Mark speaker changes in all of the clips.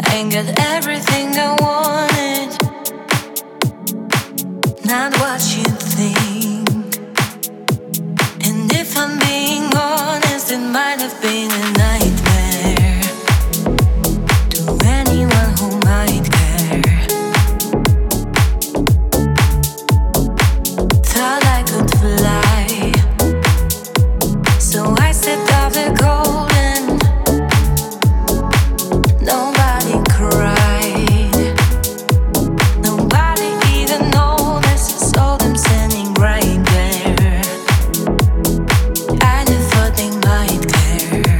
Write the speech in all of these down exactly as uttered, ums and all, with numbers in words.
Speaker 1: and got everything I wanted. Not what you think. And if I'm being honest, it might have been a nightmare to anyone who might care. Thought I could fly, so I stepped off the golden. Nobody cried, nobody even noticed. I saw them standing right there. I never thought they might care.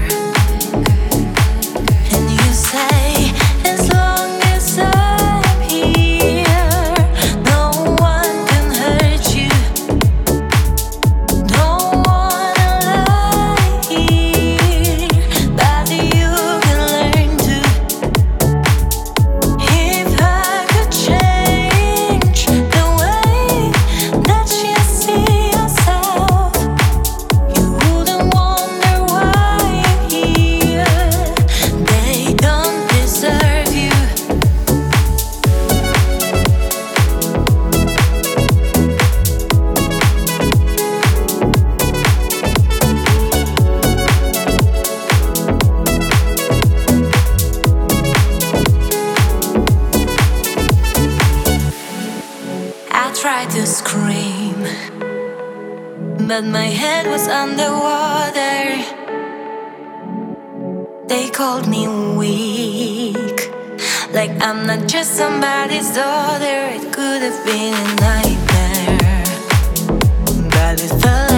Speaker 1: And you say, as long as I'm here, no one can hurt you. Don't wanna lie here, but you can learn to. If I could change the way that you see yourself, you wouldn't wonder why you're here. They don't deserve you. I tried to scream, but my head was underwater. They called me weak, like I'm not just somebody's daughter. It could have been a nightmare, but it felt